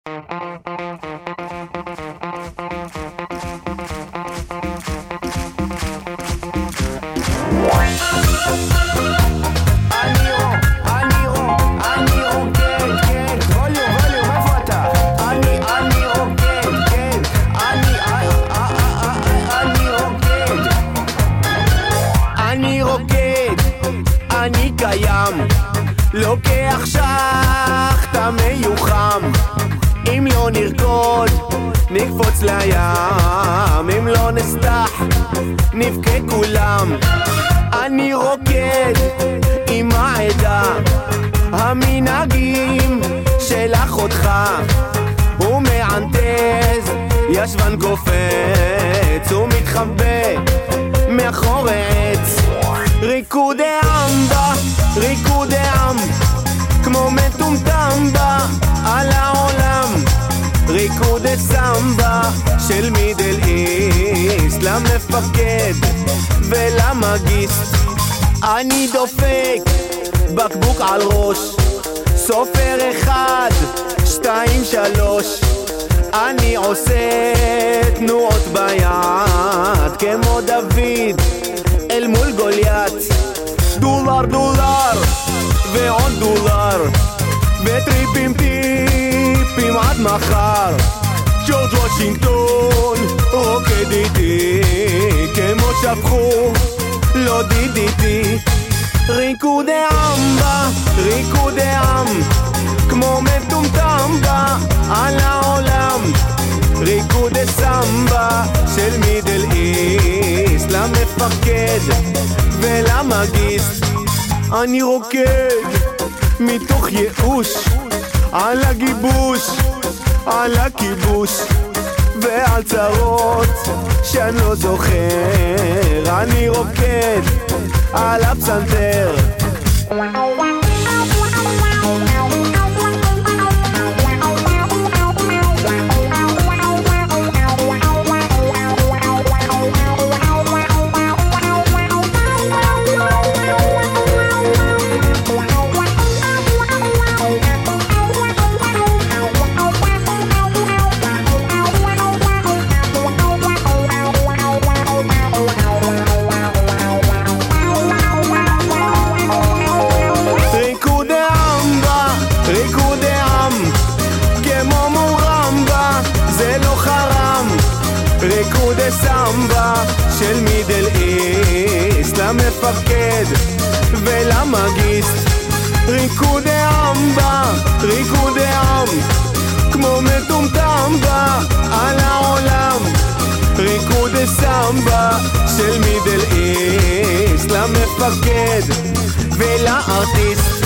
אני קיים, לוקח שחטה מיוחם. אם לא נרקוד, נקפוץ לים. אם לא נסתח, נבכה כולם. אני רוקד עם העדה, המנהגים של אחותך. הוא מענטז, ישבן קופץ, הוא מתחבא מאחורי עץ. ריקודי אמבה, ריקודי עם, כמו מטומטם בה על העולם. ריקודי סמבה של מידל איסט, למפקד ולמגיסט. אני דופק בקבוק על ראש, סופר 1, 2, 3. אני עושה תנועות ביד כמו דוד אל מול גוליית. דולר דולר ועוד דולר, וטריפים טיפים עד מחר. ג'ורג' וושינגטון רוקד איתי כמו שפכו לא דידיתי. ריקודי אמבה, ריקודי עם, כמו מטומטם בה על העולם. ריקודי סמבה של מידל איסט, למפקד ולמגיסט. אני רוקד מתוך ייאוש על הגיבוש, על הכיבוש ועל צרות שאני לא זוכר. אני רוקד על הפסנתר. ריקודי סמבה של מידל איסט, למפקד ולמגיסט. ריקודי אמבה, ריקודי עם, כמו מטומטם בה על העולם. ריקודי סמבה של מידל איסט, למפקד ולארטיסט.